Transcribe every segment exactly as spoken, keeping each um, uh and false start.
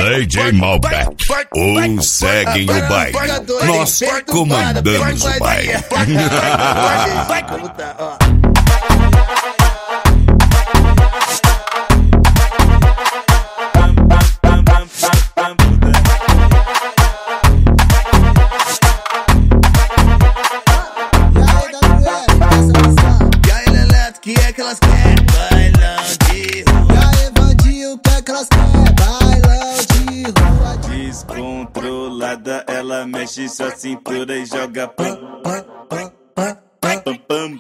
D J Malbec, ou seguem o baile. Nós comandamos o baile. Que é que elas querem? Bailão de rua. E aí, Vandinho, o que é que elas querem? Bailão de rua. Descontrolada, ela mexe sua cintura e joga pam, pam, pam, pam, pam, pam,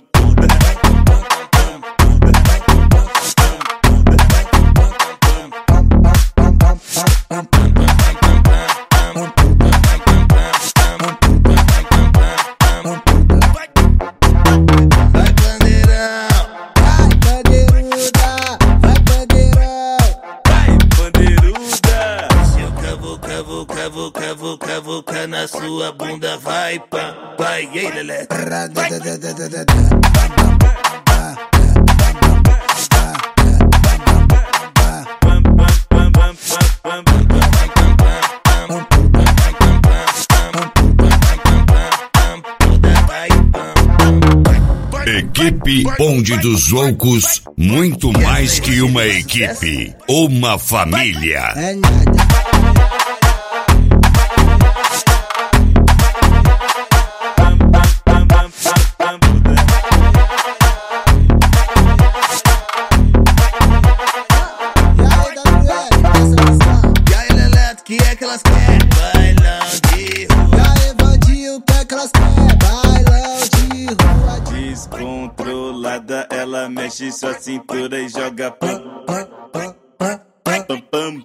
Vuca, vuca, vuca na sua bunda, vai, pá, vai, ei, lelé. Equipe Bonde dos Loucos, muito mais que uma equipe, uma família. É nada. Que é que elas querem? Bailão de rua. E aí, Vandinho, o que é que elas querem? Bailão de rua. Descontrolada, ela mexe sua cintura e joga pam, pam, pam, pam, pam, pam, pam.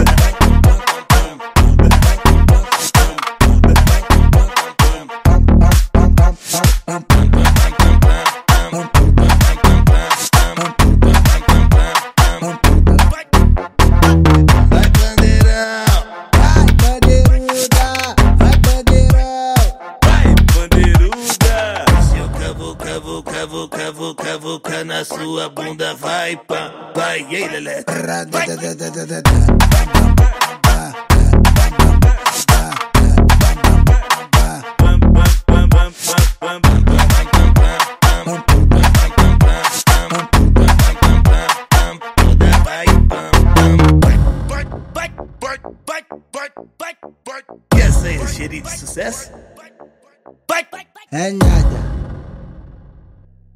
Vuca, vuca, vuca, vuca na sua bunda, vai, pá, vai, ei, lelé. E essa aí, cheirinho de sucesso? É nada.